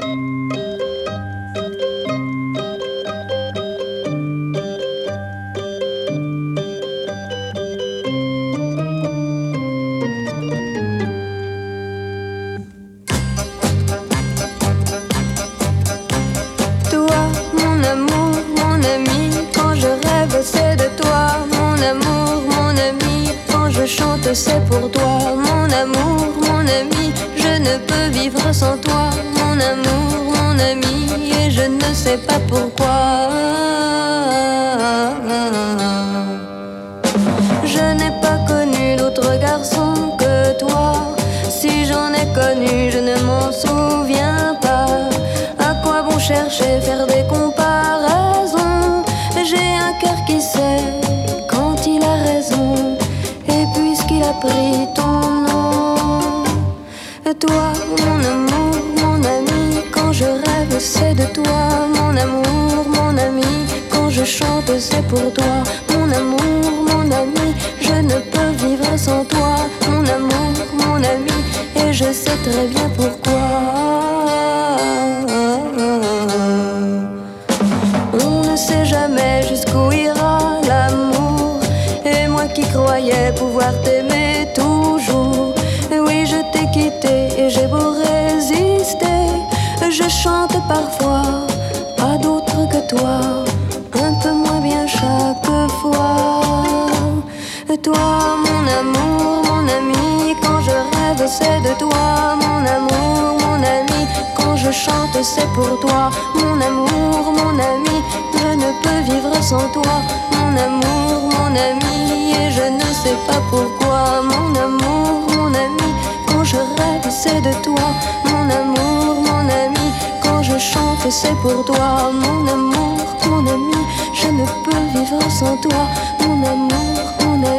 C'est pour toi, mon amour, mon ami. Je ne peux vivre sans toi, mon amour, mon ami. Et je ne sais pas pourquoi. Je n'ai pas connu d'autre garçon que toi. Si j'en ai connu, je ne m'en souviens pas. À quoi bon chercher, faire des comparaisons? J'ai un cœur qui sait quand il a raison. Qu'il a pris ton nom. Toi, mon amour, mon ami. Quand je rêve, c'est de toi, mon amour, mon ami. Quand je chante, c'est pour toi, mon amour, mon ami. Je ne peux vivre sans toi, mon amour, mon ami. Et je sais très bien pourquoi. On ne sait jamais jusqu'où ira l'amour. Et moi qui croyais pouvoir t'aimer toujours, oui, je t'ai quitté et j'ai beau résister. Je chante parfois à d'autres que toi, un peu moins bien chaque fois. Toi, mon amour, mon ami. Quand je rêve, c'est de toi, mon amour, mon ami. Quand je chante, c'est pour toi, mon amour, mon ami. Je ne peux vivre sans toi, mon amour, mon ami. Et je ne sais pas pourquoi, mon amour, mon ami. Quand je rêve, c'est de toi, mon amour, mon ami. Quand je chante, c'est pour toi, mon amour, mon ami. Je ne peux vivre sans toi, mon amour, mon ami.